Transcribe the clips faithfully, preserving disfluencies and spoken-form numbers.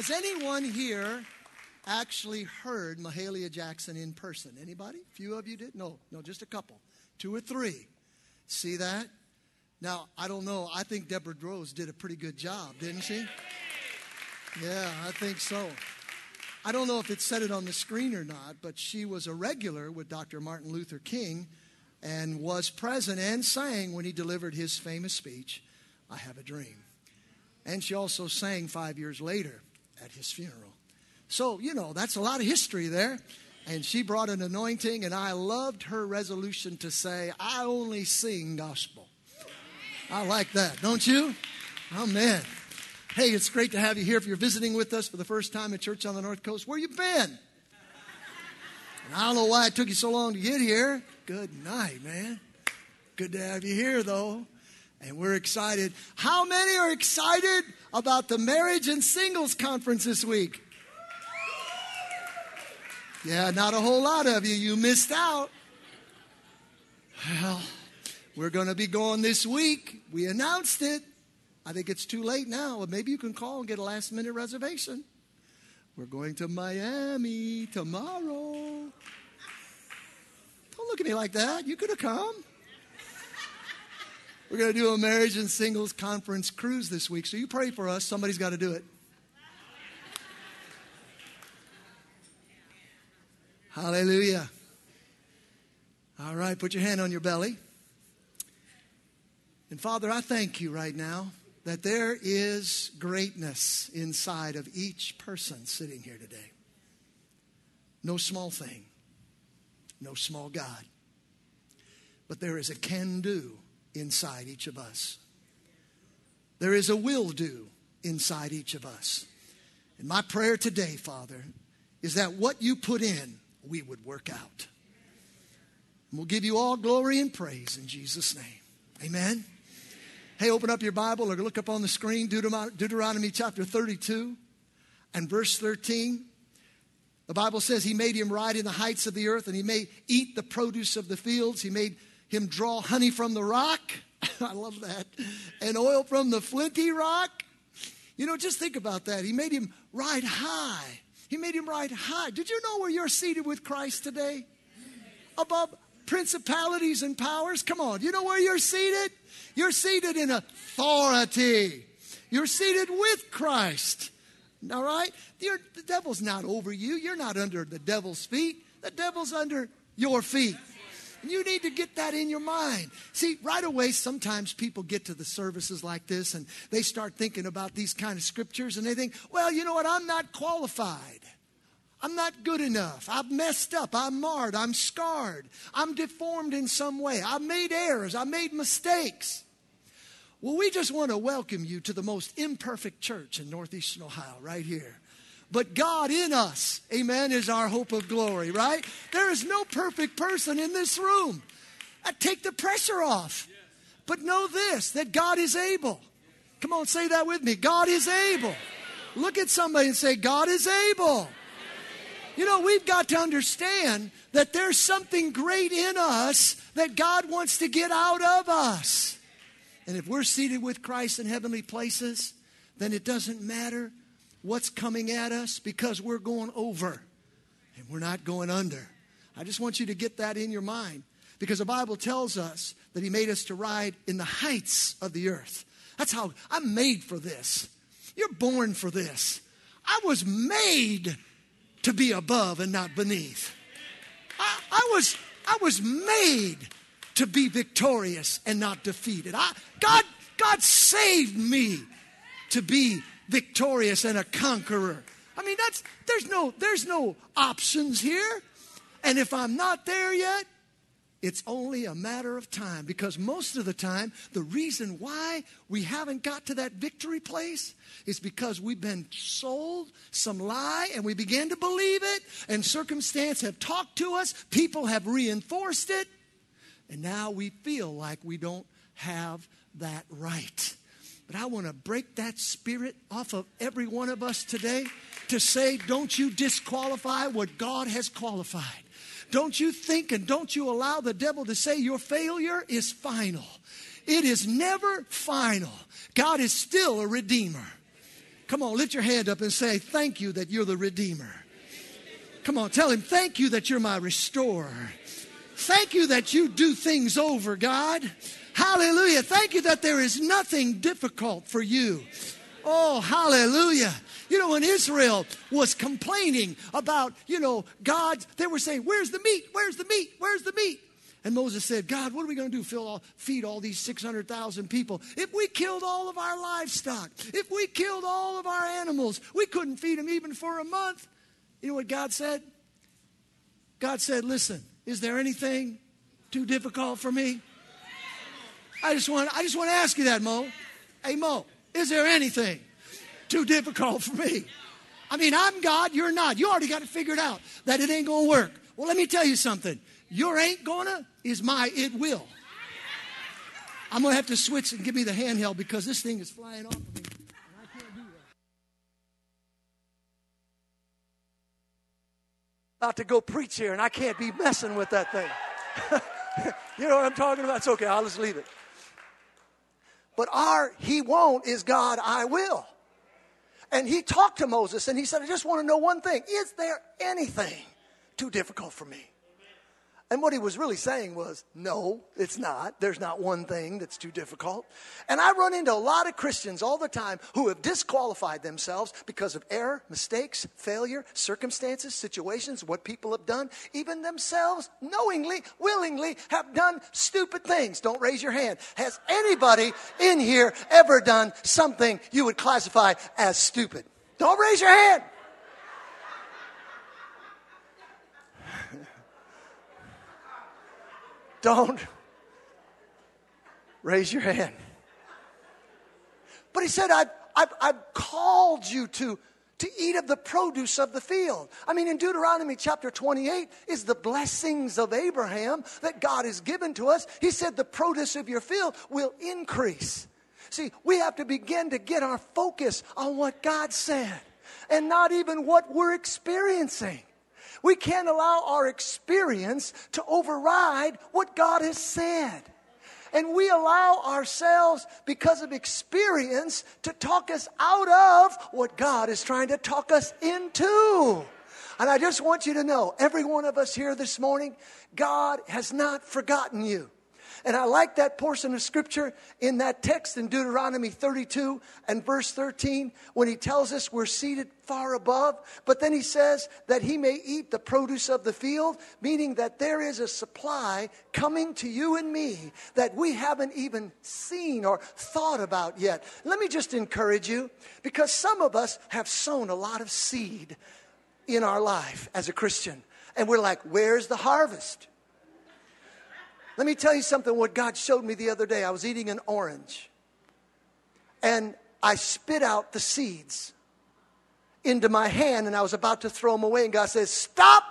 Has anyone here actually heard Mahalia Jackson in person? Anybody? A few of you did? No, no, just a couple. Two or three. See that? Now, I don't know. I think Deborah Rose did a pretty good job, didn't she? Yeah, I think so. I don't know if it said it on the screen or not, but she was a regular with Doctor Martin Luther King and was present and sang when he delivered his famous speech, I Have a Dream. And she also sang five years later at his funeral. So, you know, that's a lot of history there. And she brought an anointing, and I loved her resolution to say, I only sing gospel. I like that, don't you? Amen. Hey, it's great to have you here. If you're visiting with us for the first time at Church on the North Coast, where you been? And I don't know why it took you so long to get here. Good night, man. Good to have you here, though. And we're excited. How many are excited about the Marriage and Singles Conference this week? Yeah, not a whole lot of you. You missed out. Well, we're going to be going this week. We announced it. I think it's too late now. Maybe you can call and get a last-minute reservation. We're going to Miami tomorrow. Don't look at me like that. You could have come. We're going to do a Marriage and Singles Conference cruise this week. So you pray for us. Somebody's got to do it. Hallelujah. All right, put your hand on your belly. And Father, I thank you right now that there is greatness inside of each person sitting here today. No small thing, no small God. But there is a can-do inside each of us. There is a will-do inside each of us. And my prayer today, Father, is that what you put in, we would work out. And we'll give you all glory and praise in Jesus' name. Amen. Hey, open up your Bible or look up on the screen, Deuteronomy, Deuteronomy chapter thirty-two and verse thirteen. The Bible says he made him ride in the heights of the earth, and he may eat the produce of the fields. He made him draw honey from the rock. I love that. And oil from the flinty rock. You know, just think about that. He made him ride high. He made him ride high. Did you know where you're seated with Christ today? Above principalities and powers. Come on. You know where you're seated? You're seated in authority. You're seated with Christ. All right? You're, the devil's not over you. You're not under the devil's feet. The devil's under your feet. And you need to get that in your mind. See, right away, sometimes people get to the services like this and they start thinking about these kind of scriptures and they think, well, you know what? I'm not qualified. I'm not good enough. I've messed up. I'm marred. I'm scarred. I'm deformed in some way. I've made errors. I've made mistakes. Well, we just want to welcome you to the most imperfect church in Northeastern Ohio, right here. But God in us, amen, is our hope of glory, right? There is no perfect person in this room. I take the pressure off. But know this, that God is able. Come on, say that with me. God is able. Look at somebody and say, God is able. You know, we've got to understand that there's something great in us that God wants to get out of us. And if we're seated with Christ in heavenly places, then it doesn't matter what's coming at us because we're going over and we're not going under. I just want you to get that in your mind because the Bible tells us that he made us to ride in the heights of the earth. That's how I'm made for this. You're born for this. I was made to be above and not beneath. I, I was I was made to be victorious and not defeated. I, God, God saved me to be victorious and a conqueror. I mean, that's there's no there's no options here. And if I'm not there yet, it's only a matter of time. Because most of the time, the reason why we haven't got to that victory place is because we've been sold some lie and we began to believe it. And circumstance have talked to us. People have reinforced it. And now we feel like we don't have that right. But I want to break that spirit off of every one of us today to say, don't you disqualify what God has qualified. Don't you think and don't you allow the devil to say your failure is final. It is never final. God is still a redeemer. Come on, lift your hand up and say, thank you that you're the Redeemer. Come on, tell him, thank you that you're my restorer. Thank you that you do things over, God. Hallelujah. Thank you that there is nothing difficult for you. Oh, hallelujah. You know, when Israel was complaining about, you know, God, they were saying, where's the meat? Where's the meat? Where's the meat? And Moses said, God, what are we going to do? Fill all, feed all these six hundred thousand people. If we killed all of our livestock, if we killed all of our animals, we couldn't feed them even for a month. You know what God said? God said, listen, is there anything too difficult for me? I just want, I just want to ask you that, Mo. Hey, Mo, is there anything too difficult for me? I mean, I'm God, you're not. You already got it figured out that it ain't going to work. Well, let me tell you something. Your ain't gonna is my it will. I'm going to have to switch and give me the handheld because this thing is flying off of me. And I can't do that. About to go preach here and I can't be messing with that thing. You know what I'm talking about? It's okay, I'll just leave it. But our he won't is God, I will. And he talked to Moses and he said, I just want to know one thing. Is there anything too difficult for me? And what he was really saying was, no, it's not. There's not one thing that's too difficult. And I run into a lot of Christians all the time who have disqualified themselves because of error, mistakes, failure, circumstances, situations, what people have done. Even themselves knowingly, willingly have done stupid things. Don't raise your hand. Has anybody in here ever done something you would classify as stupid? Don't raise your hand. Don't raise your hand. But he said, I've, I've, I've called you to, to eat of the produce of the field. I mean, in Deuteronomy chapter twenty-eight is the blessings of Abraham that God has given to us. He said the produce of your field will increase. See, we have to begin to get our focus on what God said and not even what we're experiencing. We can't allow our experience to override what God has said. And we allow ourselves, because of experience, to talk us out of what God is trying to talk us into. And I just want you to know, every one of us here this morning, God has not forgotten you. And I like that portion of scripture in that text in Deuteronomy thirty-two and verse thirteen when he tells us we're seated far above. But then he says that he may eat the produce of the field, meaning that there is a supply coming to you and me that we haven't even seen or thought about yet. Let me just encourage you, because some of us have sown a lot of seed in our life as a Christian. And we're like, where's the harvest? Let me tell you something, what God showed me the other day. I was eating an orange. And I spit out the seeds into my hand, and I was about to throw them away. And God says, stop.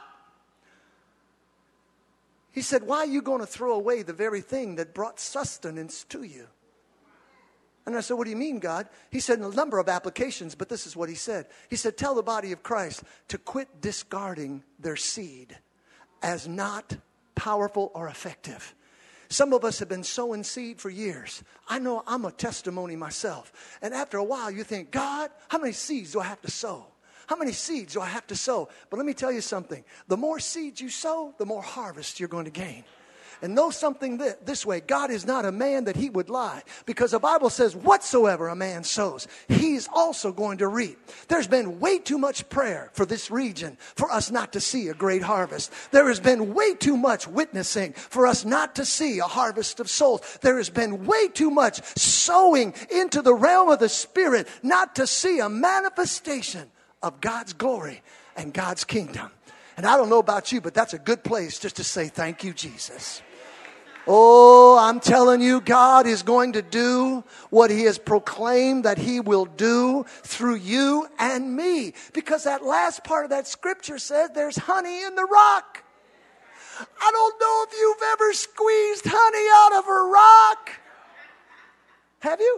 He said, why are you going to throw away the very thing that brought sustenance to you? And I said, what do you mean, God? He said, in a number of applications, but this is what he said. He said, tell the body of Christ to quit discarding their seed as not powerful or effective. Some of us have been sowing seed for years. I know I'm a testimony myself. And after a while you think, God, how many seeds do I have to sow? How many seeds do I have to sow? But let me tell you something. The more seeds you sow, the more harvest you're going to gain. And know something th- this way, God is not a man that he would lie. Because the Bible says, whatsoever a man sows, he's also going to reap. There's been way too much prayer for this region for us not to see a great harvest. There has been way too much witnessing for us not to see a harvest of souls. There has been way too much sowing into the realm of the Spirit not to see a manifestation of God's glory and God's kingdom. And I don't know about you, but that's a good place just to say thank you, Jesus. Oh, I'm telling you, God is going to do what he has proclaimed that he will do through you and me. Because that last part of that scripture says there's honey in the rock. I don't know if you've ever squeezed honey out of a rock. Have you?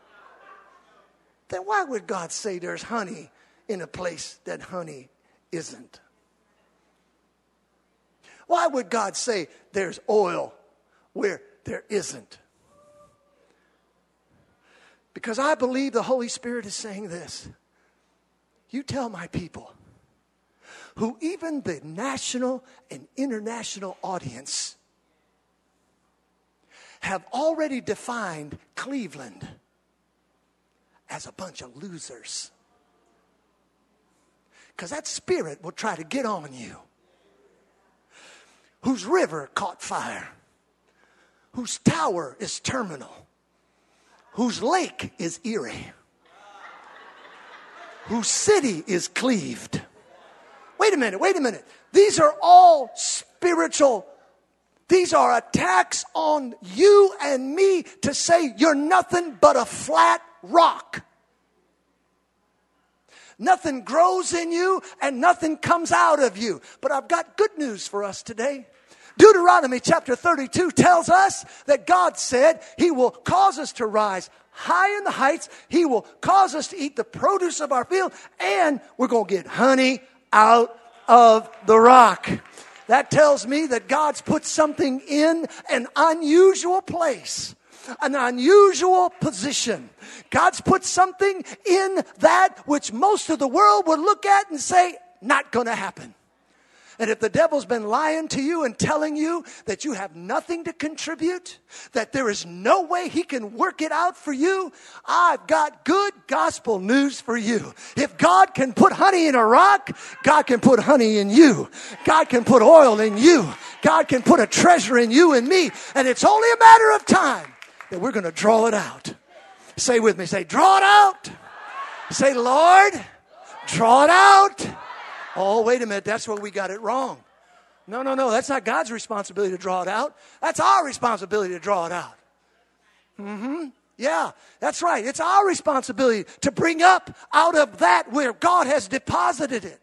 Then why would God say there's honey in a place that honey isn't? Why would God say there's oil where there isn't? Because I believe the Holy Spirit is saying this. You tell my people, who even the national and international audience have already defined Cleveland as a bunch of losers. Because that spirit will try to get on you. Whose river caught fire. Whose tower is terminal. Whose lake is Erie. Whose city is cleaved. Wait a minute, wait a minute. These are all spiritual. These are attacks on you and me to say you're nothing but a flat rock. Nothing grows in you and nothing comes out of you. But I've got good news for us today. Deuteronomy chapter thirty-two tells us that God said He will cause us to rise high in the heights. He will cause us to eat the produce of our field. And we're going to get honey out of the rock. That tells me that God's put something in an unusual place. An unusual position. God's put something in that which most of the world would look at and say, not going to happen. And if the devil's been lying to you and telling you that you have nothing to contribute, that there is no way he can work it out for you, I've got good gospel news for you. If God can put honey in a rock, God can put honey in you. God can put oil in you. God can put a treasure in you and me. And it's only a matter of time that we're going to draw it out. Say with me, say, draw it out. Say, Lord, draw it out. Oh, wait a minute, that's where we got it wrong. No, no, no, that's not God's responsibility to draw it out. That's our responsibility to draw it out. Mm-hmm. Yeah, that's right. It's our responsibility to bring up out of that where God has deposited it.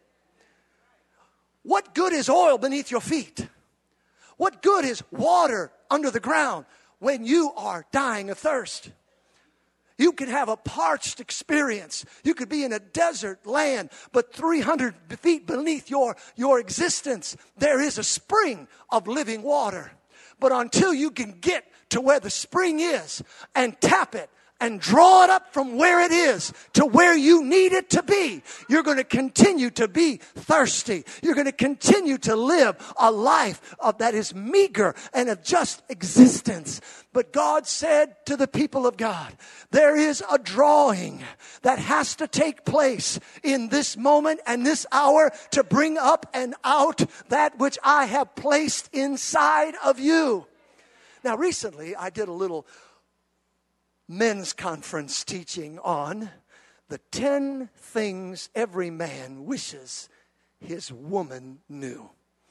What good is oil beneath your feet? What good is water under the ground when you are dying of thirst? You can have a parched experience. You could be in a desert land, but three hundred feet beneath your, your existence, there is a spring of living water. But until you can get to where the spring is and tap it and draw it up from where it is to where you need it to be, you're going to continue to be thirsty. You're going to continue to live a life of, that is meager and of just existence. But God said to the people of God, there is a drawing that has to take place in this moment and this hour to bring up and out that which I have placed inside of you. Now, recently, I did a little men's conference teaching on the ten things every man wishes his woman knew.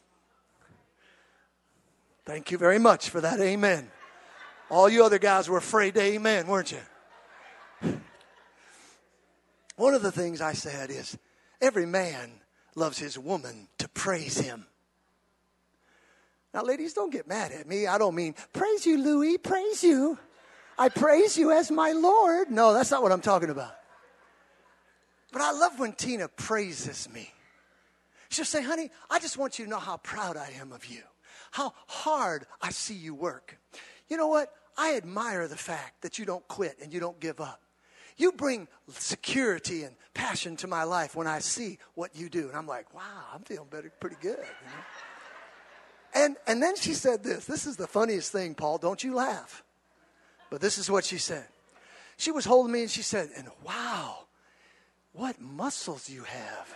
Thank you very much for that amen. All you other guys were afraid to amen, weren't you? One of the things I said is every man loves his woman to praise him. Now, ladies, don't get mad at me. I don't mean praise you, Louis, praise you. I praise you as my Lord. No, that's not what I'm talking about. But I love when Tina praises me. She'll say, honey, I just want you to know how proud I am of you. How hard I see you work. You know what? I admire the fact that you don't quit and you don't give up. You bring security and passion to my life when I see what you do. And I'm like, wow, I'm feeling better, pretty good. You know? And, and then she said this. This is the funniest thing, Paul. Don't you laugh. But this is what she said. She was holding me and she said, and wow, what muscles you have.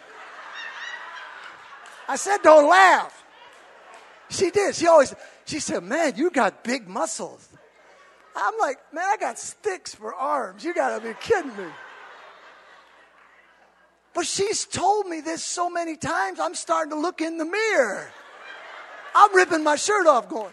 I said, don't laugh. She did. She always, she said, man, you got big muscles. I'm like, man, I got sticks for arms. You got to be kidding me. But she's told me this so many times, I'm starting to look in the mirror. I'm ripping my shirt off going,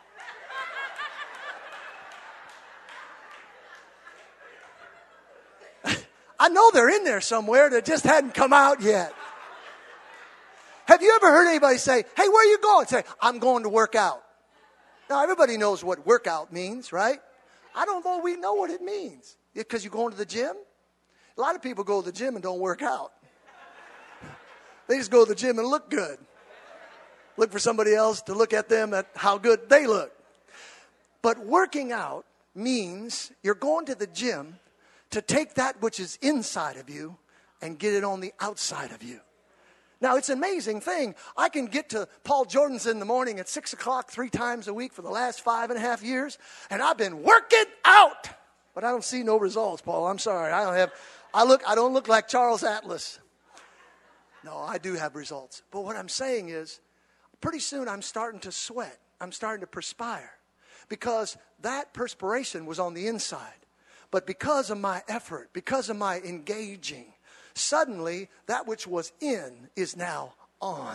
I know they're in there somewhere that just hadn't come out yet. Have you ever heard anybody say, hey, where are you going? Say, I'm going to work out. Now, everybody knows what workout means, right? I don't know we know what it means. Because you're going to the gym? A lot of people go to the gym and don't work out. They just go to the gym and look good. Look for somebody else to look at them at how good they look. But working out means you're going to the gym to take that which is inside of you and get it on the outside of you. Now, it's an amazing thing. I can get to Paul Jordan's in the morning at six o'clock three times a week for the last five and a half years, and I've been working out. But I don't see no results, Paul. I'm sorry. I don't have, I look, I don't look like Charles Atlas. No, I do have results. But what I'm saying is, pretty soon I'm starting to sweat. I'm starting to perspire. Because that perspiration was on the inside. But because of my effort, because of my engaging, suddenly that which was in is now on.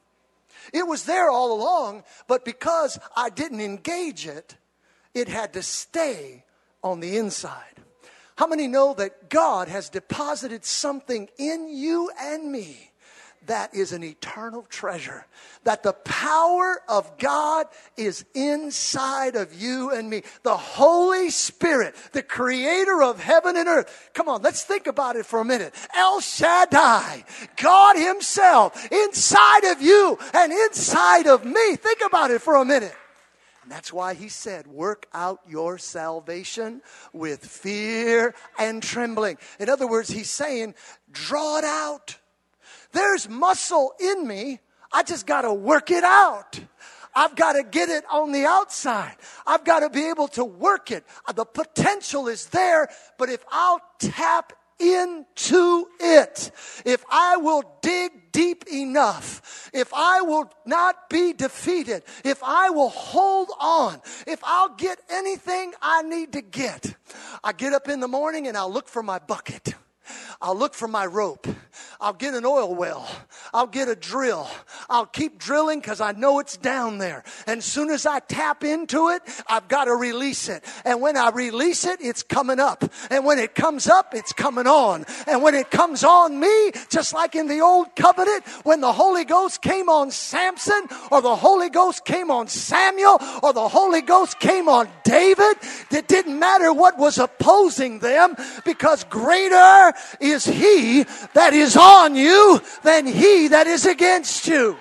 It was there all along, but because I didn't engage it, it had to stay on the inside. How many know that God has deposited something in you and me that is an eternal treasure? That the power of God is inside of you and me. The Holy Spirit, the creator of heaven and earth. Come on, let's think about it for a minute. El Shaddai, God himself, inside of you and inside of me. Think about it for a minute. And that's why he said, work out your salvation with fear and trembling. In other words, he's saying, draw it out. There's muscle in me. I just got to work it out. I've got to get it on the outside. I've got to be able to work it. The potential is there, but if I'll tap into it, if I will dig deep enough, if I will not be defeated, if I will hold on, if I'll get anything I need to get, I get up in the morning and I'll look for my bucket. I'll look for my rope. I'll get an oil well. I'll get a drill. I'll keep drilling because I know it's down there. And as soon as I tap into it, I've got to release it. And when I release it, it's coming up. And when it comes up, it's coming on. And when it comes on me, just like in the old covenant, when the Holy Ghost came on Samson, or the Holy Ghost came on Samuel, or the Holy Ghost came on David, it didn't matter what was opposing them, because greater is he that is on you than he that is against you.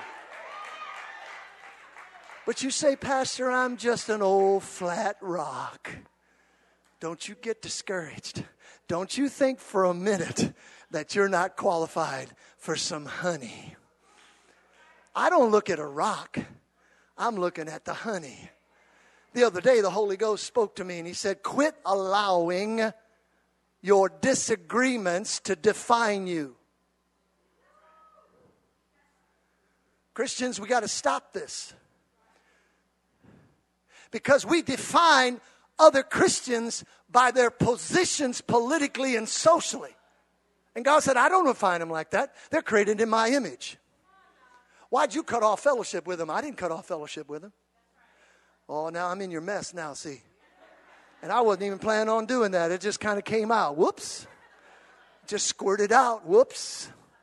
But you say, Pastor, I'm just an old flat rock. Don't you get discouraged. Don't you think for a minute that you're not qualified for some honey. I don't look at a rock. I'm looking at the honey. The other day, the Holy Ghost spoke to me and he said, quit allowing your disagreements to define you. Christians, we got to stop this. Because we define other Christians by their positions politically and socially. And God said, I don't define them like that. They're created in my image. Why'd you cut off fellowship with them? I didn't cut off fellowship with them. Oh, now I'm in your mess now, see. And I wasn't even planning on doing that. It just kind of came out. Whoops. Just squirted out. Whoops.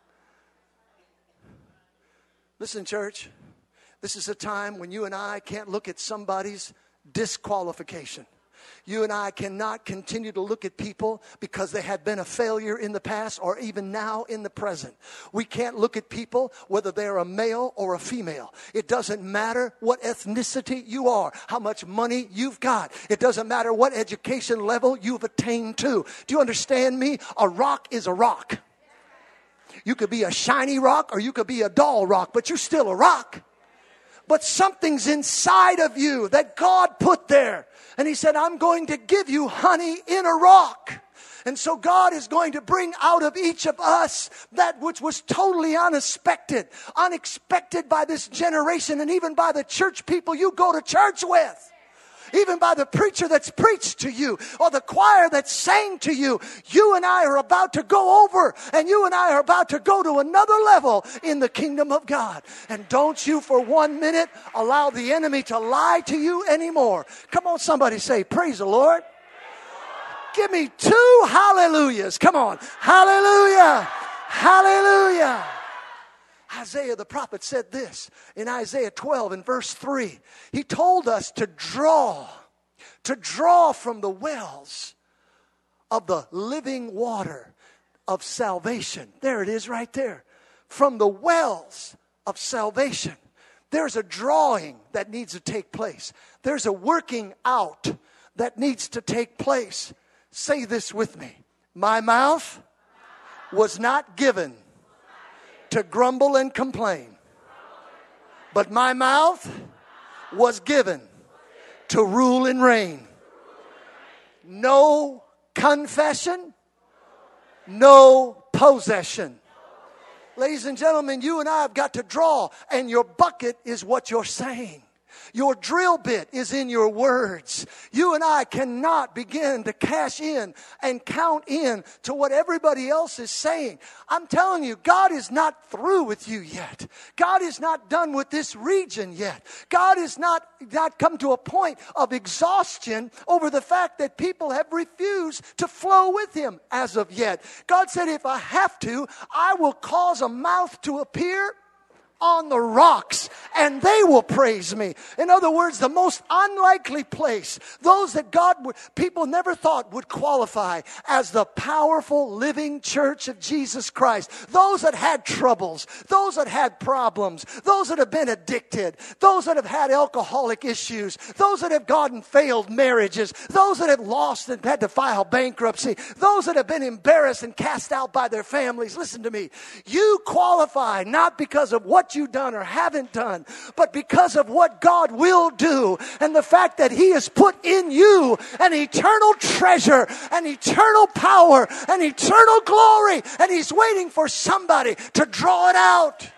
Listen, church. This is a time when you and I can't look at somebody's disqualification. You and I cannot continue to look at people because they have been a failure in the past or even now in the present. We can't look at people whether they're a male or a female. It doesn't matter what ethnicity you are, how much money you've got. It doesn't matter what education level you've attained to. Do you understand me? A rock is a rock. You could be a shiny rock or you could be a dull rock, but you're still a rock. But something's inside of you that God put there. And he said, I'm going to give you honey in a rock. And so God is going to bring out of each of us that which was totally unexpected. Unexpected by this generation and even by the church people you go to church with. Even by the preacher that's preached to you or the choir that sang to you. You and I are about to go over and you and I are about to go to another level in the kingdom of God. And don't you for one minute allow the enemy to lie to you anymore. Come on, somebody say, praise the Lord. Give me two hallelujahs. Come on. Hallelujah. Hallelujah. Isaiah the prophet said this in Isaiah twelve and verse three. He told us to draw, to draw from the wells of the living water of salvation. There it is right there. From the wells of salvation. There's a drawing that needs to take place. There's a working out that needs to take place. Say this with me. My mouth was not given to grumble and complain, but my mouth was given to rule and reign. No confession, no possession. Ladies and gentlemen, you and I have got to draw, and your bucket is what you're saying. Your drill bit is in your words. You and I cannot begin to cash in and count in to what everybody else is saying. I'm telling you, God is not through with you yet. God is not done with this region yet. God is not, not come to a point of exhaustion over the fact that people have refused to flow with Him as of yet. God said, if I have to, I will cause a mouth to appear on the rocks, and they will praise me. In other words, the most unlikely place, those that God would, people never thought would qualify as the powerful living church of Jesus Christ. Those that had troubles, those that had problems, those that have been addicted, those that have had alcoholic issues, those that have gotten failed marriages, those that have lost and had to file bankruptcy, those that have been embarrassed and cast out by their families. Listen to me. You qualify not because of what you've done or haven't done, but because of what God will do, and the fact that He has put in you an eternal treasure, an eternal power, an eternal glory, and He's waiting for somebody to draw it out.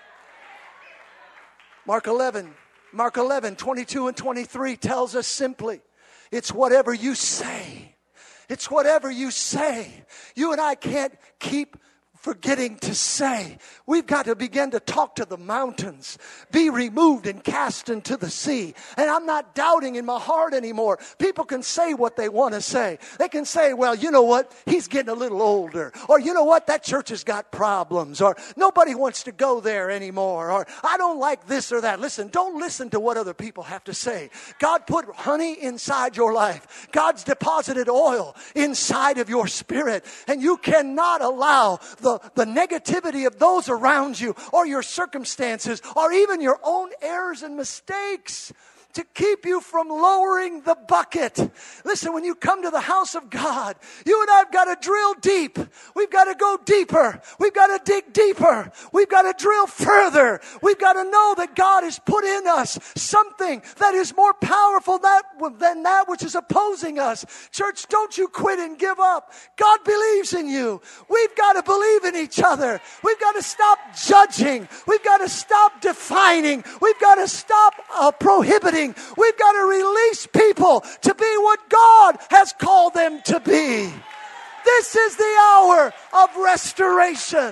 Mark eleven, Mark eleven, twenty-two and twenty-three tells us simply, it's whatever you say. It's whatever you say. You and I can't keep forgetting to say. We've got to begin to talk to the mountains. Be removed and cast into the sea. And I'm not doubting in my heart anymore. People can say what they want to say. They can say, well, you know what? He's getting a little older. Or you know what? That church has got problems. Or nobody wants to go there anymore. Or I don't like this or that. Listen, don't listen to what other people have to say. God put honey inside your life. God's deposited oil inside of your spirit. And you cannot allow the The, the negativity of those around you, or your circumstances, or even your own errors and mistakes, to keep you from lowering the bucket. Listen, when you come to the house of God, you and I have got to drill deep. We've got to go deeper. We've got to dig deeper. We've got to drill further. We've got to know that God has put in us something that is more powerful than that which is opposing us. Church, don't you quit and give up. God believes in you. We've got to believe in each other. We've got to stop judging. We've got to stop defining. We've got to stop uh, prohibiting. We've got to release people to be what God has called them to be. This is the hour of restoration.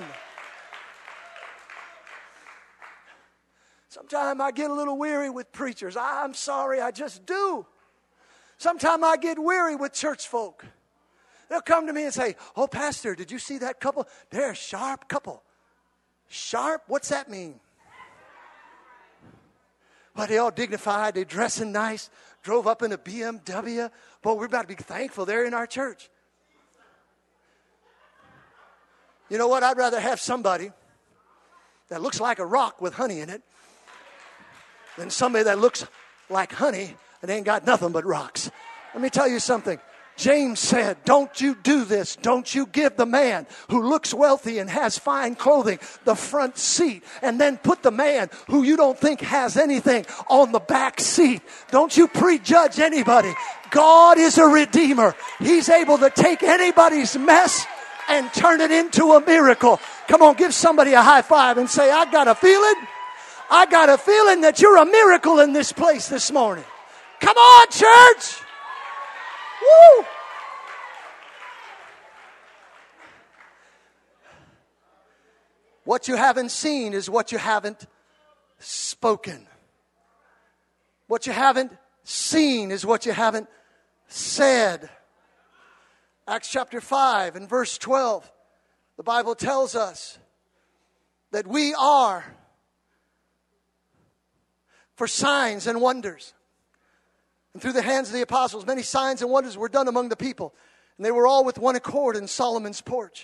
Sometimes I get a little weary with preachers. I'm sorry, I just do. Sometimes I get weary with church folk. They'll come to me and say, oh, Pastor, did you see that couple? They're a sharp couple. Sharp? What's that mean? Well, they all dignified, they dressing nice, drove up in a B M W. Boy, we're about to be thankful they're in our church. You know what? I'd rather have somebody that looks like a rock with honey in it than somebody that looks like honey and ain't got nothing but rocks. Let me tell you something. James said, don't you do this. Don't you give the man who looks wealthy and has fine clothing the front seat, and then put the man who you don't think has anything on the back seat. Don't you prejudge anybody. God is a redeemer. He's able to take anybody's mess and turn it into a miracle. Come on, give somebody a high five and say, I got a feeling. I got a feeling that you're a miracle in this place this morning. Come on, church. Woo! What you haven't seen is what you haven't spoken. What you haven't seen is what you haven't said. Acts chapter five and verse twelve, the Bible tells us that we are for signs and wonders. And through the hands of the apostles, many signs and wonders were done among the people. And they were all with one accord in Solomon's porch.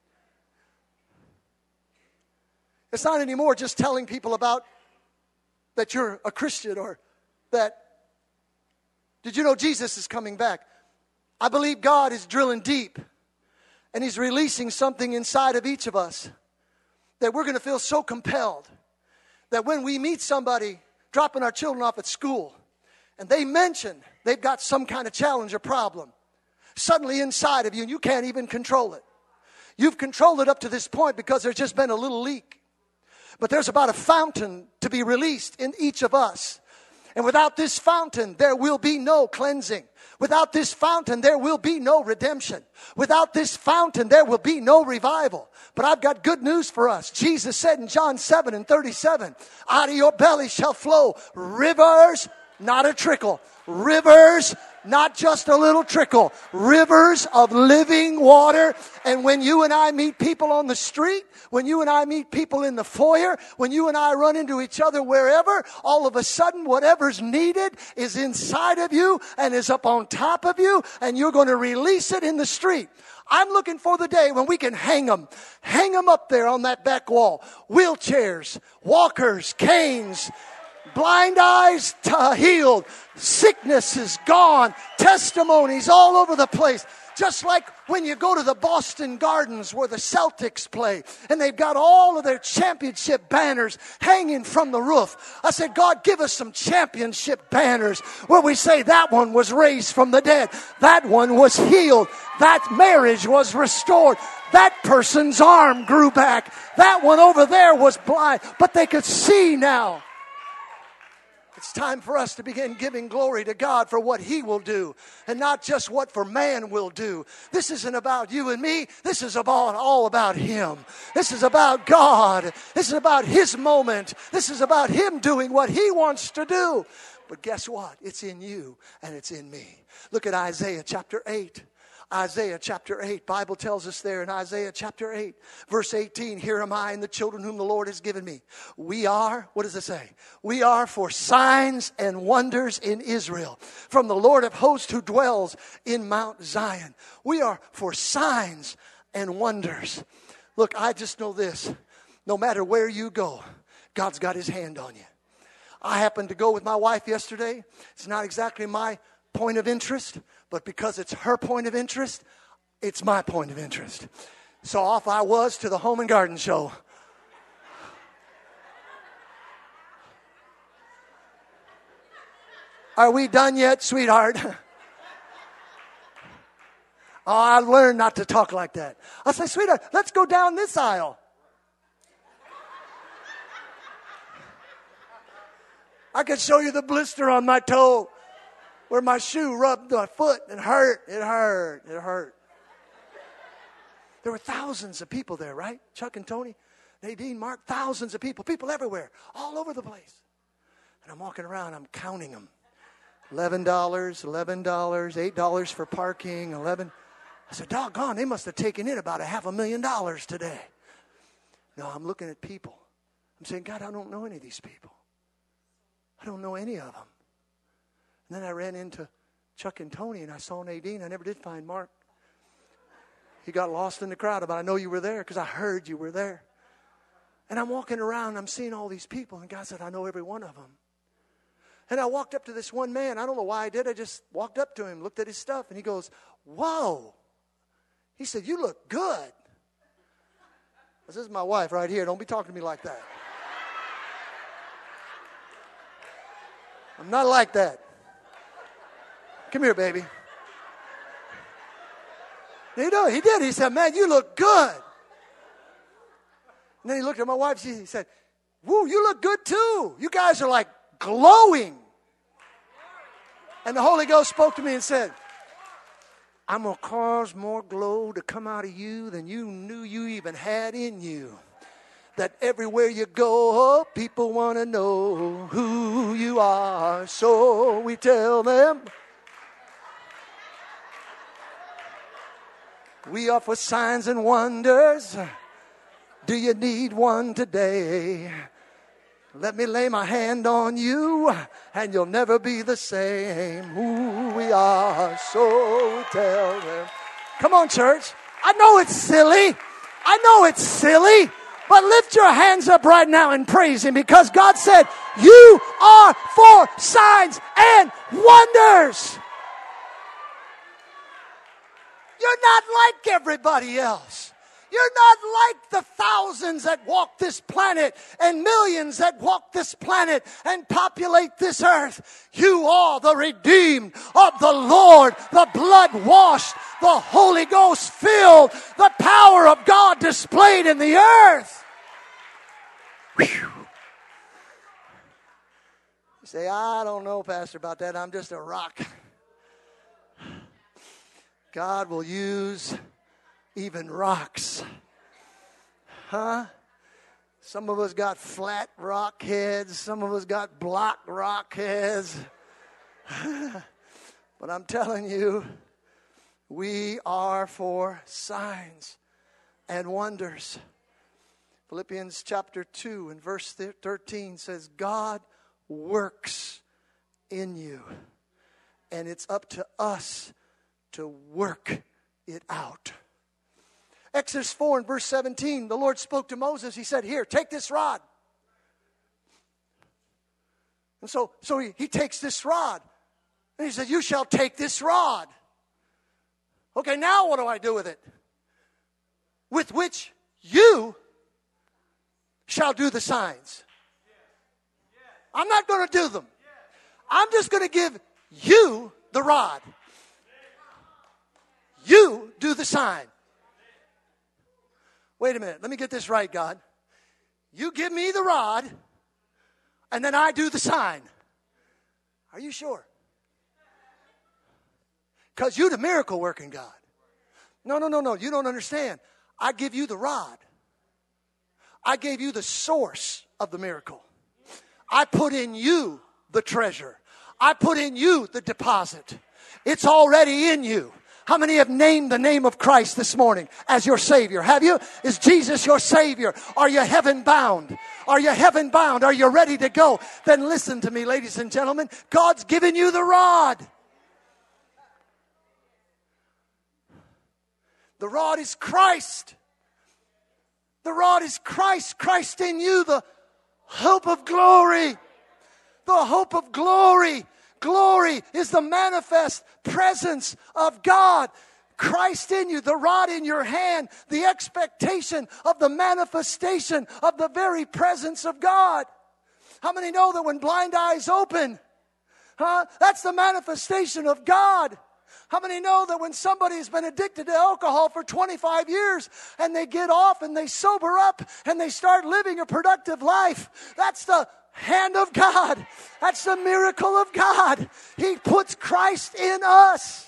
It's not anymore just telling people about that you're a Christian, or that, did you know Jesus is coming back? I believe God is drilling deep. And He's releasing something inside of each of us that we're going to feel so compelled that when we meet somebody dropping our children off at school and they mention they've got some kind of challenge or problem, suddenly inside of you, and you can't even control it. You've controlled it up to this point because there's just been a little leak. But there's about a fountain to be released in each of us. And without this fountain, there will be no cleansing. Without this fountain, there will be no redemption. Without this fountain, there will be no revival. But I've got good news for us. Jesus said in John seven and thirty-seven, out of your belly shall flow rivers, not a trickle, rivers, not just a little trickle, rivers of living water. And when you and I meet people on the street, when you and I meet people in the foyer, when you and I run into each other wherever, all of a sudden whatever's needed is inside of you and is up on top of you, and you're going to release it in the street. I'm looking for the day when we can hang them, hang them up there on that back wall. Wheelchairs, walkers, canes, blind eyes to healed, sickness is gone, testimonies all over the place. Just like when you go to the Boston Gardens where the Celtics play and they've got all of their championship banners hanging from the roof. I said, God, give us some championship banners where we say that one was raised from the dead. That one was healed. That marriage was restored. That person's arm grew back. That one over there was blind, but they could see now. It's time for us to begin giving glory to God for what He will do and not just what for man will do. This isn't about you and me. This is about all about Him. This is about God. This is about His moment. This is about Him doing what He wants to do. But guess what? It's in you and it's in me. Look at Isaiah chapter eight. Isaiah chapter eight, Bible tells us there in Isaiah chapter eight, verse eighteen, here am I and the children whom the Lord has given me. We are, what does it say? We are for signs and wonders in Israel, from the Lord of hosts who dwells in Mount Zion. We are for signs and wonders. Look, I just know this. No matter where you go, God's got His hand on you. I happened to go with my wife yesterday. It's not exactly my point of interest, but because it's her point of interest, it's my point of interest. So off I was to the Home and Garden Show. Are we done yet, sweetheart? Oh, I learned not to talk like that. I say, sweetheart, let's go down this aisle. I could show you the blister on my toe where my shoe rubbed my foot and hurt. It hurt. It hurt. There were thousands of people there, right? Chuck and Tony, Nadine, Mark, thousands of people. People everywhere, all over the place. And I'm walking around, I'm counting them. eleven dollars, eleven dollars, eight dollars for parking, eleven. I said, doggone, they must have taken in about a half a million dollars today. No, I'm looking at people. I'm saying, God, I don't know any of these people. I don't know any of them. And then I ran into Chuck and Tony, and I saw Nadine. I never did find Mark. He got lost in the crowd, but I know you were there because I heard you were there. And I'm walking around, and I'm seeing all these people, and God said, I know every one of them. And I walked up to this one man. I don't know why I did. I just walked up to him, looked at his stuff, and he goes, whoa. He said, you look good. This is my wife right here. Don't be talking to me like that. I'm not like that. Come here, baby. You know, he did. He said, man, you look good. And then he looked at my wife. He said, woo, you look good too. You guys are like glowing. And the Holy Ghost spoke to me and said, I'm going to cause more glow to come out of you than you knew you even had in you. That everywhere you go, people want to know who you are. So we tell them, we are for signs and wonders. Do you need one today? Let me lay my hand on you, and you'll never be the same. Who we are, so we tell them. Come on, church. I know it's silly. I know it's silly. But lift your hands up right now and praise Him, because God said, you are for signs and wonders. You're not like everybody else. You're not like the thousands that walk this planet and millions that walk this planet and populate this earth. You are the redeemed of the Lord, the blood-washed, the Holy Ghost filled, the power of God displayed in the earth. Whew. You say, I don't know, Pastor, about that. I'm just a rock. God will use even rocks. Huh? Some of us got flat rock heads. Some of us got block rock heads. But I'm telling you, we are for signs and wonders. Philippians chapter two and verse thirteen says, God works in you. And it's up to us to work it out. Exodus four and verse seventeen, the Lord spoke to Moses. He said, here, take this rod. And so, so he, he takes this rod. And he said, you shall take this rod. Okay, now what do I do with it? With which you shall do the signs. I'm not going to do them. I'm just going to give you the rod. You do the sign. Wait a minute. Let me get this right, God. You give me the rod, and then I do the sign. Are you sure? Because you're the miracle working God. No, no, no, no. You don't understand. I give you the rod. I gave you the source of the miracle. I put in you the treasure. I put in you the deposit. It's already in you. How many have named the name of Christ this morning as your Savior? Have you? Is Jesus your Savior? Are you heaven bound? Are you heaven bound? Are you ready to go? Then listen to me, ladies and gentlemen. God's given you the rod. The rod is Christ. The rod is Christ. Christ in you, the hope of glory. The hope of glory. Glory is the manifest presence of God. Christ in you, the rod in your hand, the expectation of the manifestation of the very presence of God. How many know that when blind eyes open, huh, that's the manifestation of God? How many know that when somebody's been addicted to alcohol for twenty-five years and they get off and they sober up and they start living a productive life, that's the hand of God. That's the miracle of God. He puts Christ in us.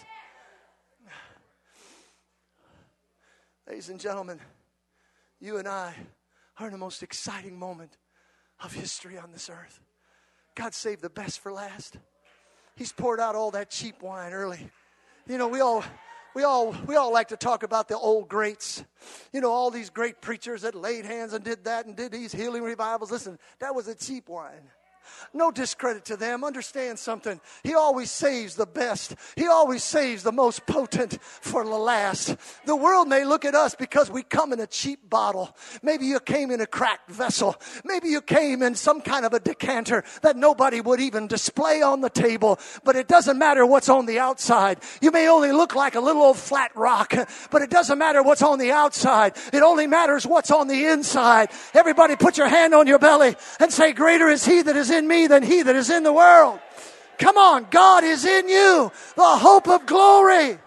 Ladies and gentlemen, you and I are in the most exciting moment of history on this earth. God saved the best for last. He's poured out all that cheap wine early. You know, we all we all we all like to talk about the old greats. You know, all these great preachers that laid hands and did that and did these healing revivals. Listen, that was a cheap wine. No discredit to them. Understand something. He always saves the best. He always saves the most potent for the last. The world may look at us because we come in a cheap bottle. Maybe you came in a cracked vessel. Maybe you came in some kind of a decanter that nobody would even display on the table. But it doesn't matter what's on the outside. You may only look like a little old flat rock, but it doesn't matter what's on the outside. It only matters what's on the inside. Everybody put your hand on your belly and say, greater is he that is in me than he that is in the world. Come on, God is in you, the hope of glory.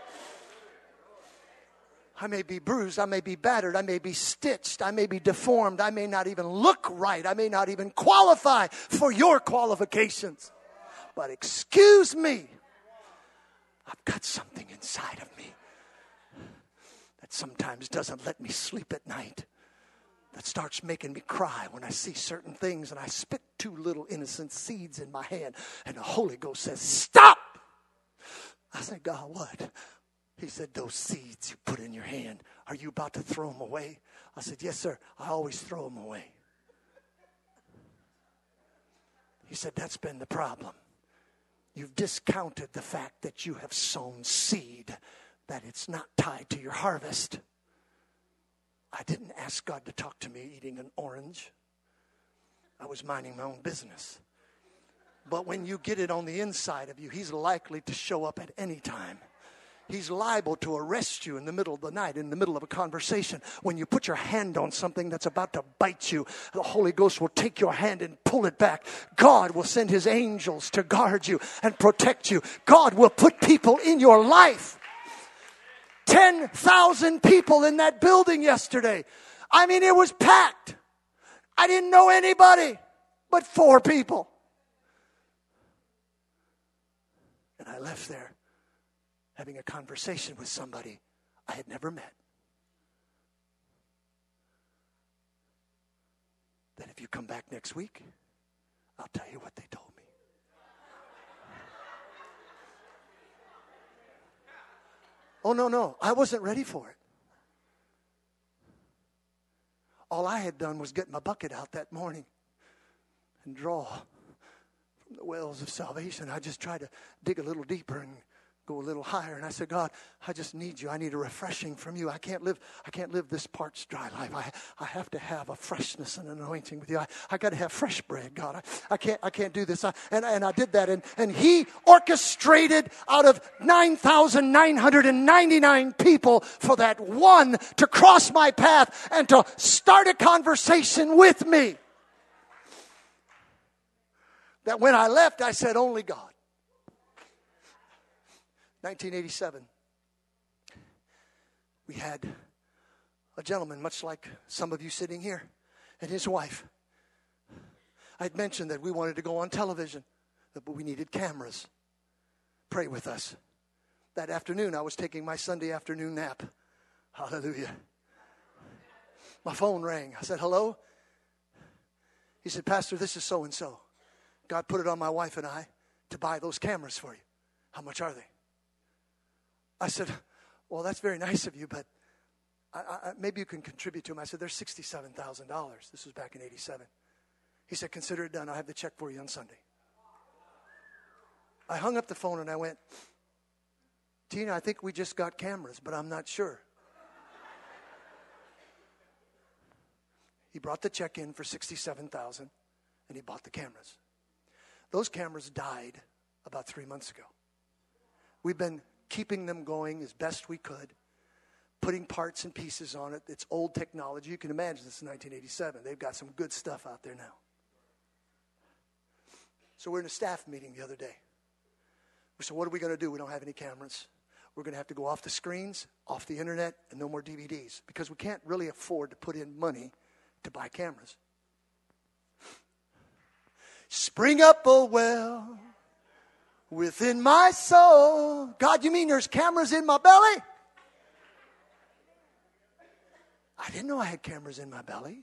I may be bruised, I may be battered, I may be stitched, I may be deformed, I may not even look right, I may not even qualify for your qualifications. But excuse me, I've got something inside of me that sometimes doesn't let me sleep at night. That starts making me cry when I see certain things and I spit two little innocent seeds in my hand and the Holy Ghost says, stop! I said, God, what? He said, those seeds you put in your hand, are you about to throw them away? I said, yes, sir. I always throw them away. He said, that's been the problem. You've discounted the fact that you have sown seed, that it's not tied to your harvest. I didn't ask God to talk to me eating an orange. I was minding my own business. But when you get it on the inside of you, he's likely to show up at any time. He's liable to arrest you in the middle of the night, in the middle of a conversation. When you put your hand on something that's about to bite you, the Holy Ghost will take your hand and pull it back. God will send His angels to guard you and protect you. God will put people in your life. ten thousand people in that building yesterday. I mean, it was packed. I didn't know anybody but four people. And I left there having a conversation with somebody I had never met. Then if you come back next week, I'll tell you what they told me. Oh, no, no. I wasn't ready for it. All I had done was get my bucket out that morning and draw from the wells of salvation. I just tried to dig a little deeper and go a little higher. And I said, God, I just need you. I need a refreshing from you. I can't live, I can't live this parched, dry life. I, I have to have a freshness and anointing with you. I, I got to have fresh bread, God. I, I can't, I can't do this. I, and, and I did that. And, and He orchestrated out of nine thousand nine hundred ninety-nine people for that one to cross my path and to start a conversation with me. That when I left, I said, only God. nineteen eighty-seven, we had a gentleman, much like some of you sitting here, and his wife. I'd mentioned that we wanted to go on television, but we needed cameras. Pray with us. That afternoon, I was taking my Sunday afternoon nap. Hallelujah. My phone rang. I said, hello? He said, Pastor, this is so-and-so. God put it on my wife and I to buy those cameras for you. How much are they? I said, well, that's very nice of you, but I, I, maybe you can contribute to them. I said, they're sixty-seven thousand dollars. This was back in eighty-seven. He said, consider it done. I'll have the check for you on Sunday. I hung up the phone and I went, Tina, I think we just got cameras, but I'm not sure. He brought the check in for sixty-seven thousand dollars and he bought the cameras. Those cameras died about three months ago. We've been keeping them going as best we could, putting parts and pieces on it. It's old technology. You can imagine this in nineteen eighty-seven. They've got some good stuff out there now. So we're in a staff meeting the other day. We said, what are we going to do? We don't have any cameras. We're going to have to go off the screens, off the internet, and no more D V Ds because we can't really afford to put in money to buy cameras. Spring up a well within my soul. God, you mean there's cameras in my belly? I didn't know I had cameras in my belly.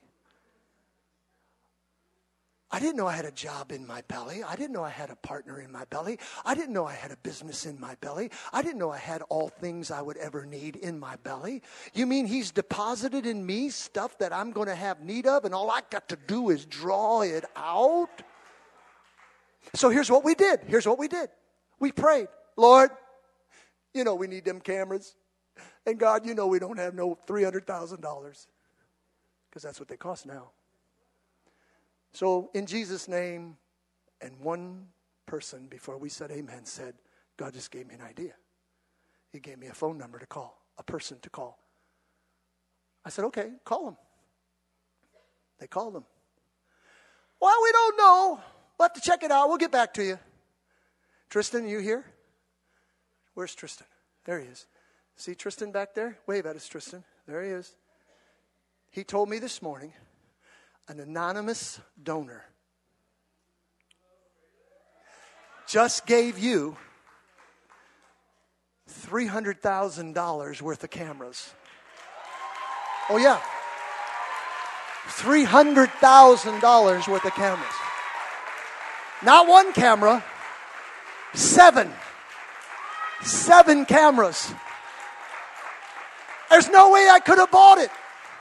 I didn't know I had a job in my belly. I didn't know I had a partner in my belly. I didn't know I had a business in my belly. I didn't know I had all things I would ever need in my belly. You mean He's deposited in me stuff that I'm going to have need of, and all I got to do is draw it out? So here's what we did. Here's what we did. We prayed, Lord, you know we need them cameras. And God, you know we don't have no three hundred thousand dollars because that's what they cost now. So in Jesus' name, and one person before we said amen said, God just gave me an idea. He gave me a phone number to call, a person to call. I said, okay, call him. They called him. Well, we don't know. We'll have to check it out. We'll get back to you. Tristan, you here? Where's Tristan? There he is. See Tristan back there? Wave at us, Tristan. There he is. He told me this morning, an anonymous donor just gave you three hundred thousand dollars worth of cameras. Oh, yeah. three hundred thousand dollars worth of cameras. Not one camera, seven. Seven cameras. There's no way I could have bought it.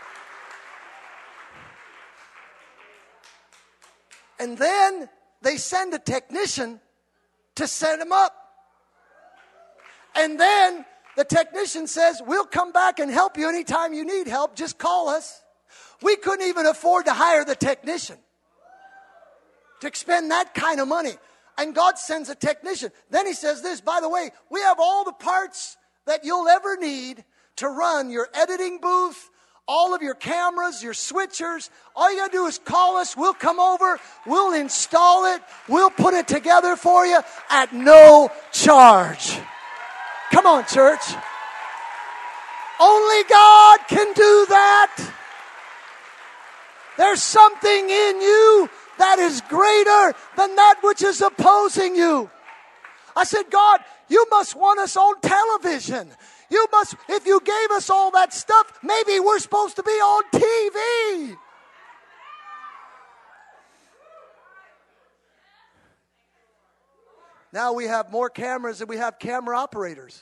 And then they send a technician to set them up. And then the technician says, we'll come back and help you anytime you need help. Just call us. We couldn't even afford to hire the technician to expend that kind of money. And God sends a technician. Then He says this, by the way, we have all the parts that you'll ever need to run your editing booth, all of your cameras, your switchers. All you got to do is call us. We'll come over. We'll install it. We'll put it together for you at no charge. Come on, church. Only God can do that. There's something in you that is greater than that which is opposing you. I said, God, you must want us on television. You must, if you gave us all that stuff, maybe we're supposed to be on T V. Now we have more cameras than we have camera operators.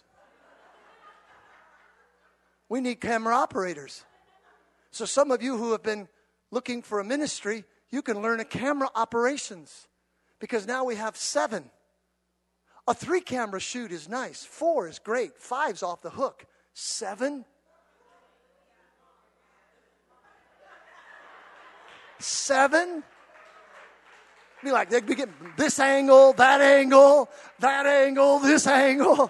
We need camera operators. So some of you who have been looking for a ministry, you can learn a camera operations. Because now we have seven. A three camera shoot is nice. Four is great. Five's off the hook. Seven? Seven? Be like, they'd be getting this angle, that angle, that angle, this angle.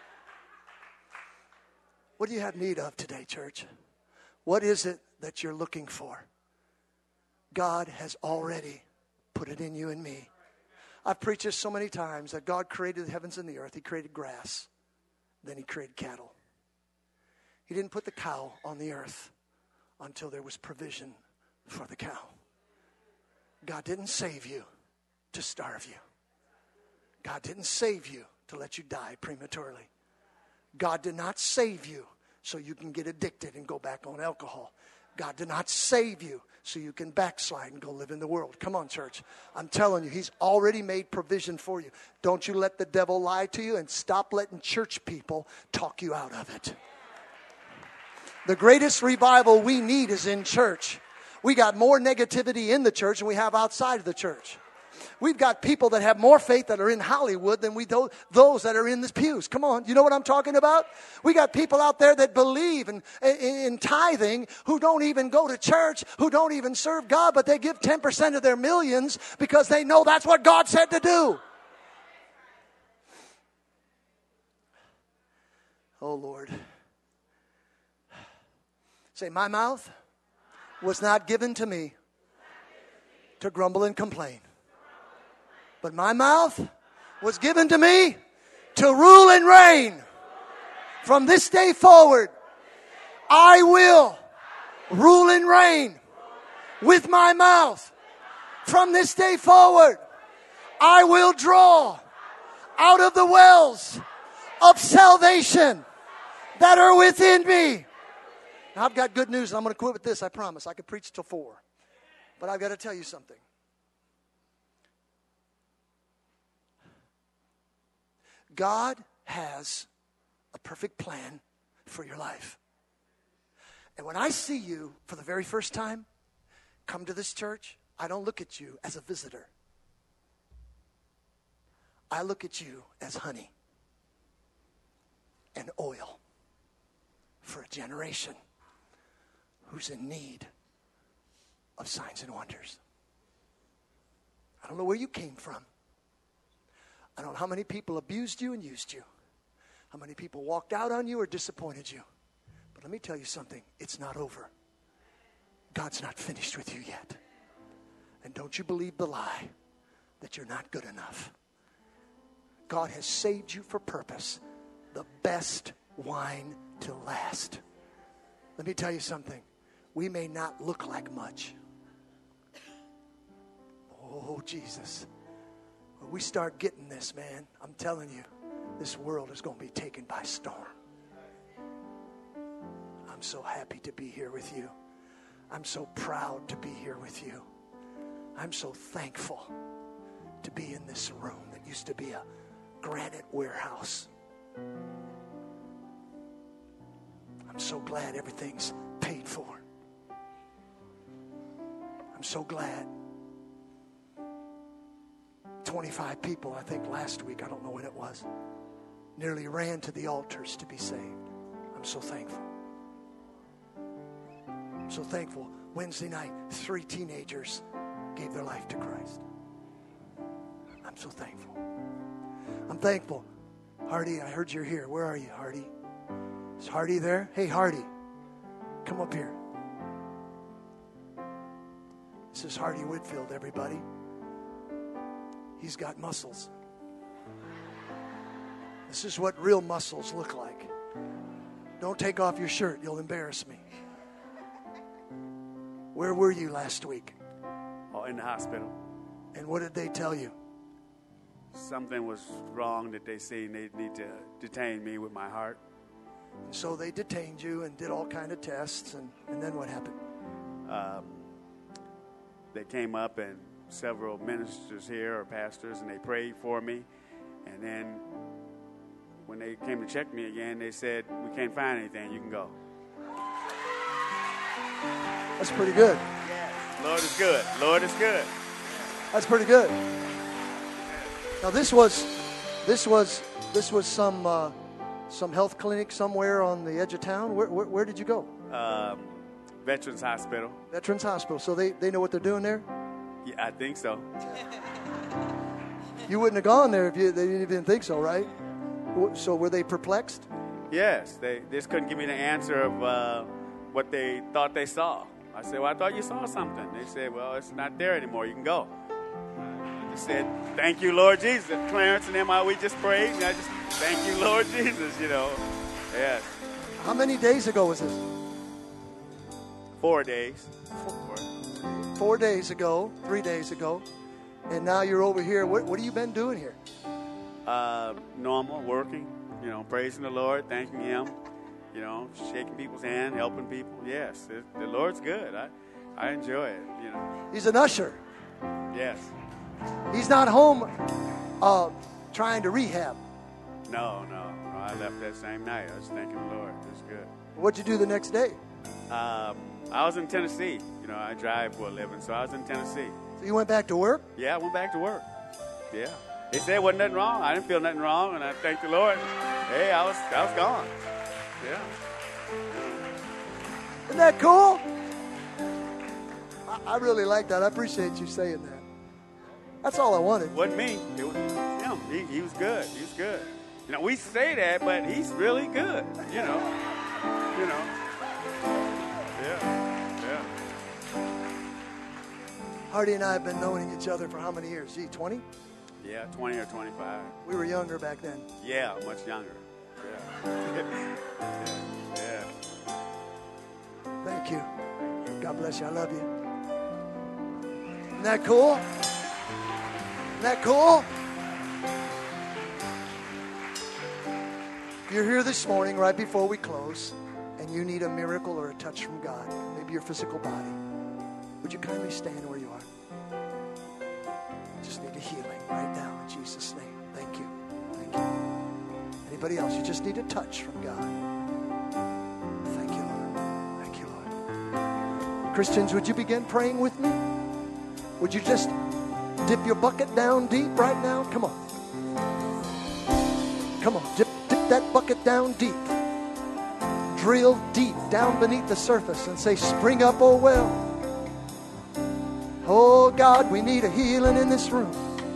What do you have need of today, church? What is it that you're looking for? God has already put it in you and me. I've preached this so many times that God created the heavens and the earth. He created grass. Then he created cattle. He didn't put the cow on the earth until there was provision for the cow. God didn't save you to starve you. God didn't save you to let you die prematurely. God did not save you so you can get addicted and go back on alcohol. God did not save you so you can backslide and go live in the world. Come on, church. I'm telling you, he's already made provision for you. Don't you let the devil lie to you, and stop letting church people talk you out of it. The greatest revival we need is in church. We got more negativity in the church than we have outside of the church. We've got people that have more faith that are in Hollywood than we do those that are in the pews. Come on, you know what I'm talking about? We got people out there that believe in, in, in tithing, who don't even go to church, who don't even serve God, but they give ten percent of their millions because they know that's what God said to do. Oh, Lord. Say, my mouth was not given to me to grumble and complain. But my mouth was given to me to rule and reign. From this day forward, I will rule and reign with my mouth. From this day forward, I will draw out of the wells of salvation that are within me. Now, I've got good news. I'm going to quit with this, I promise. I could preach till four. But I've got to tell you something. God has a perfect plan for your life. And when I see you for the very first time come to this church, I don't look at you as a visitor. I look at you as honey and oil for a generation who's in need of signs and wonders. I don't know where you came from. I don't know how many people abused you and used you. How many people walked out on you or disappointed you. But let me tell you something. It's not over. God's not finished with you yet. And don't you believe the lie that you're not good enough. God has saved you for purpose. The best wine to last. Let me tell you something. We may not look like much. Oh, Jesus. When we start getting this, man, I'm telling you, this world is going to be taken by storm. I'm so happy to be here with you. I'm so proud to be here with you. I'm so thankful to be in this room that used to be a granite warehouse. I'm so glad everything's paid for. I'm so glad. twenty-five people, I think last week, I don't know when it was, nearly ran to the altars to be saved. I'm so thankful. I'm so thankful. Wednesday night, three teenagers gave their life to Christ. I'm so thankful. I'm thankful. Hardy, I heard you're here. Where are you, Hardy? Is Hardy there? Hey, Hardy, come up here. This is Hardy Whitfield, everybody. He's got muscles. This is what real muscles look like. Don't take off your shirt. You'll embarrass me. Where were you last week? Oh, in the hospital. And what did they tell you? Something was wrong that they say they need to detain me with my heart. So they detained you and did all kind of tests. And, and then what happened? Um, they came up and several ministers here or pastors, and they prayed for me. And then when they came to check me again, they said, we can't find anything. You can go. That's pretty good. Yes. Lord is good. Lord is good. That's pretty good. Now this was, this was, this was some uh, some health clinic somewhere on the edge of town. Where where, where did you go? Um, Veterans Hospital. Veterans Hospital. So they, they know what they're doing there? Yeah, I think so. You wouldn't have gone there if you they didn't think so, right? So were they perplexed? Yes, they just couldn't give me the answer of uh, what they thought they saw. I said, well, I thought you saw something. They said, well, it's not there anymore. You can go. I just said, thank you, Lord Jesus. Clarence and them, we just prayed, and I just, thank you, Lord Jesus, you know. Yes. How many days ago was this? Four days. Four, four days ago, three days ago. And now you're over here. What, what have you been doing here? Uh, normal, working, you know, praising the Lord, thanking Him, you know, shaking people's hand, helping people. Yes, it, the Lord's good. I, I enjoy it, you know. He's an usher. Yes. He's not home uh, trying to rehab. No, no, no. I left that same night. I was thanking the Lord. It was good. What'd you do the next day? Um, I was in Tennessee. You know, I drive for a living, so I was in Tennessee. So you went back to work? Yeah, I went back to work. Yeah. They said there wasn't nothing wrong. I didn't feel nothing wrong, and I thank the Lord. Hey, I was I was gone. Yeah. Isn't that cool? I, I really like that. I appreciate you saying that. That's all I wanted. It wasn't me. It was him. He, he was good. He was good. You know, we say that, but he's really good. You know. You know. Yeah. Yeah. Hardy and I have been knowing each other for how many years? Gee, twenty? Yeah, twenty or twenty-five. We were younger back then. Yeah, much younger. Yeah. Yeah. Thank you. God bless you. I love you. Isn't that cool? Isn't that cool? If you're here this morning right before we close and you need a miracle or a touch from God, maybe your physical body, would you kindly stand where you are? Just need a healing right now in Jesus' name. Thank you. Thank you. Anybody else? You just need a touch from God. Thank you, Lord. Thank you, Lord. Christians, would you begin praying with me? Would you just dip your bucket down deep right now? Come on. Come on. Dip, dip that bucket down deep. Drill deep down beneath the surface and say, spring up, oh well. Oh God, we need a healing in this room.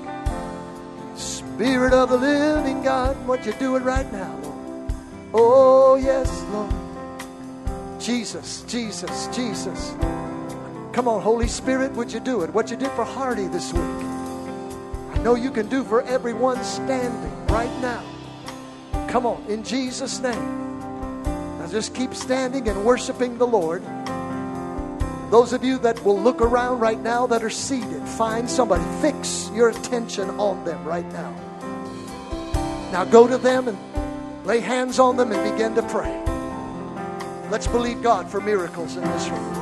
Spirit of the living God, would you do it right now, Lord? Oh yes, Lord. Jesus, Jesus, Jesus. Come on, Holy Spirit, would you do it? What you did for Hardy this week, I know you can do for everyone standing right now. Come on, in Jesus' name. Now just keep standing and worshiping the Lord. Those of you that will look around right now that are seated, find somebody. Fix your attention on them right now. Now go to them and lay hands on them and begin to pray. Let's believe God for miracles in this room.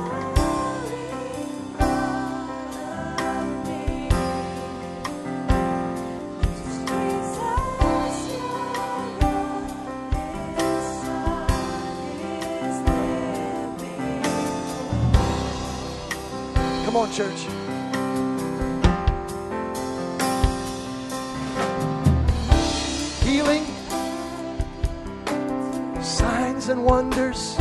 Come on, church. Healing, signs and wonders.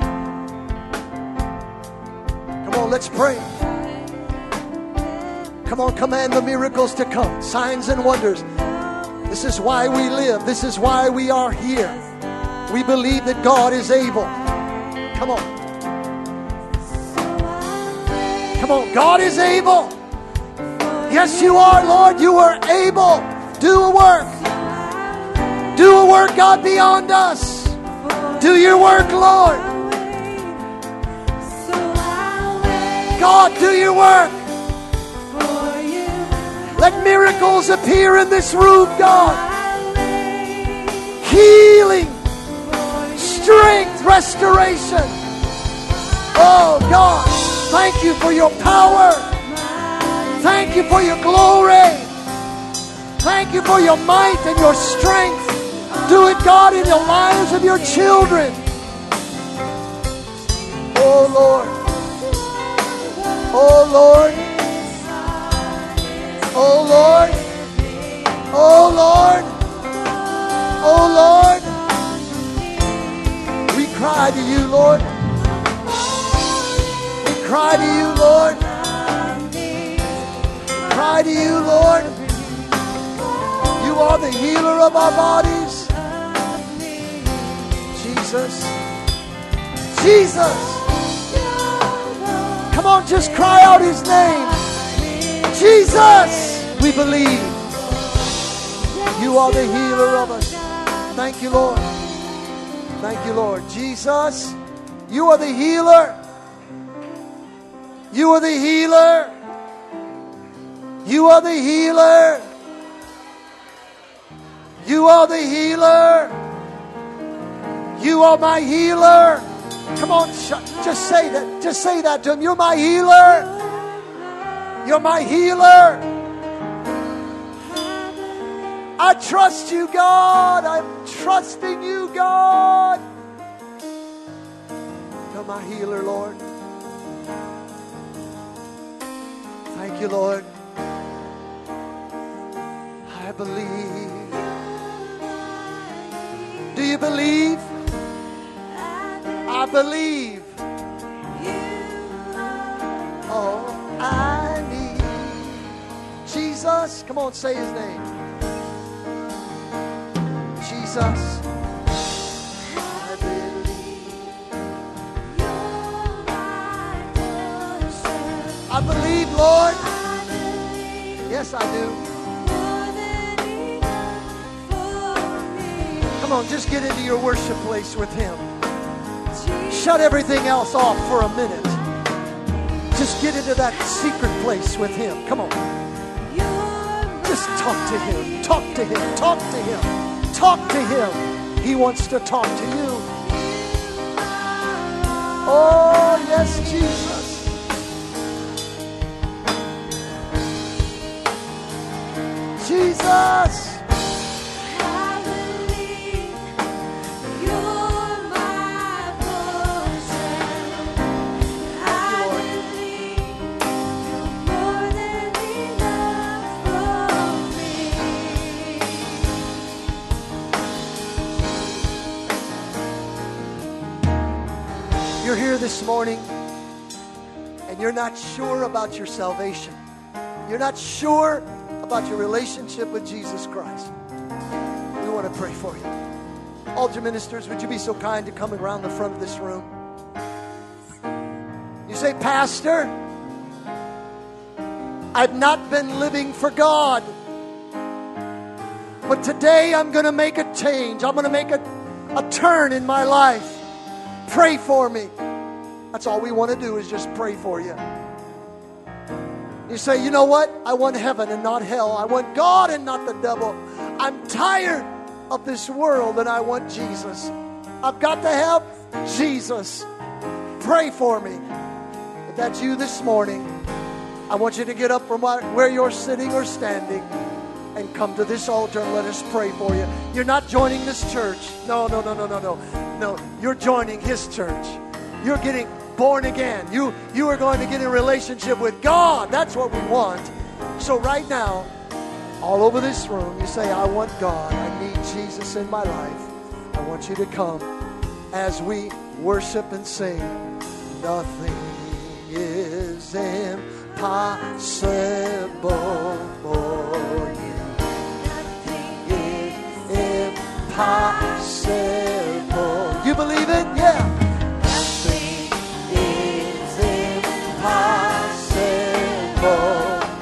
Come on, let's pray. Come on, command the miracles to come. Signs and wonders. This is why we live. This is why we are here. We believe that God is able. Come on. Come on. God is able. Yes, you are, Lord. You are able. Do a work. Do a work, God, beyond us. Do your work, Lord. God, do your work. Let miracles appear in this room, God. Healing, strength, restoration. Oh, God, thank you for your power. Thank you for your glory. Thank you for your might and your strength. Do it, God, in the lives of your children. Oh, Lord. Oh, Lord. Oh, Lord. Oh, Lord. Oh, Lord. We cry to you, Lord. We cry to you, Lord. Cry to you, Lord. You are the healer of our bodies. Jesus. Jesus. Come on, just cry out his name. Jesus. We believe. You are the healer of us. Thank you, Lord. Thank you, Lord. Jesus, you are the healer. You are the healer. You are the healer. You are the healer. You are my healer. Come on, just say that. Just say that to him. You're my healer. You're my healer. I trust you, God. I'm trusting you, God. You're my healer, Lord. Thank you, Lord. I believe. Do you believe? I believe. Oh, I need Jesus. Come on, say his name. Jesus. I believe. I believe, Lord. Yes, I do. Come on, just get into your worship place with him. Shut everything else off for a minute. Just get into that secret place with him. Come on. Just talk to him. Talk to him. Talk to him. Talk to him. He wants to talk to you. Oh, yes, Jesus. Jesus. You're here this morning and you're not sure about your salvation. You're not sure about your relationship with Jesus Christ. We want to pray for you. Altar ministers, would you be so kind to come around the front of this room? You say, Pastor, I've not been living for God. But today I'm going to make a change. I'm going to make a, a turn in my life. Pray for me. That's all we want to do is just pray for you. You say, you know what? I want heaven and not hell. I want God and not the devil. I'm tired of this world and I want Jesus. I've got to have Jesus. Pray for me. If that's you this morning, I want you to get up from where you're sitting or standing and come to this altar and let us pray for you. You're not joining this church. No, no, no, no, no, no. No, you're joining his church. You're getting born again. You, you are going to get in a relationship with God. That's what we want. So right now, all over this room, you say, I want God. I need Jesus in my life. I want you to come as we worship and sing. Nothing is impossible impossible for you. Nothing is impossible. You believe it? Yeah. Nothing is impossible.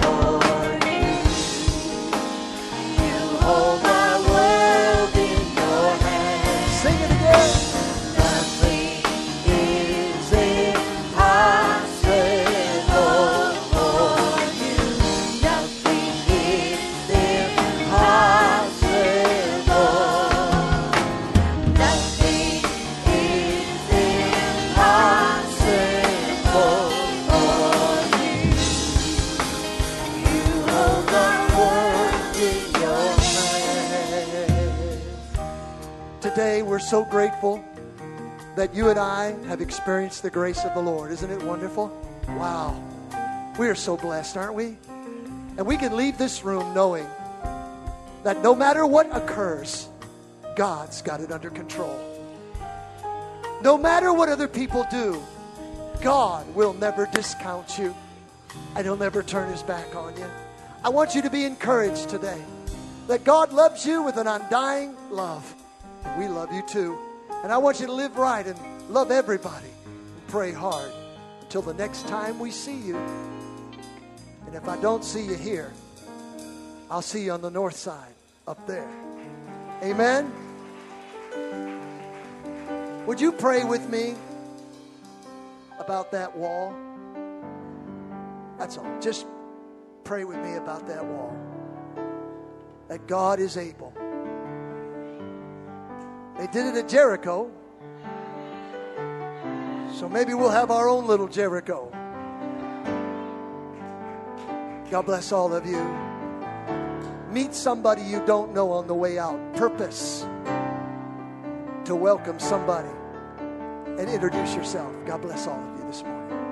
Today, we're so grateful that you and I have experienced the grace of the Lord. Isn't it wonderful? Wow. We are so blessed, aren't we? And we can leave this room knowing that no matter what occurs, God's got it under control. No matter what other people do, God will never discount you, and He'll never turn His back on you. I want you to be encouraged today that God loves you with an undying love. We love you too. And I want you to live right and love everybody and pray hard until the next time we see you. And if I don't see you here, I'll see you on the north side up there. Amen. Would you pray with me about that wall? That's all. Just pray with me about that wall. That God is able. They did it at Jericho. So maybe we'll have our own little Jericho. God bless all of you. Meet somebody you don't know on the way out. Purpose to welcome somebody and introduce yourself. God bless all of you this morning.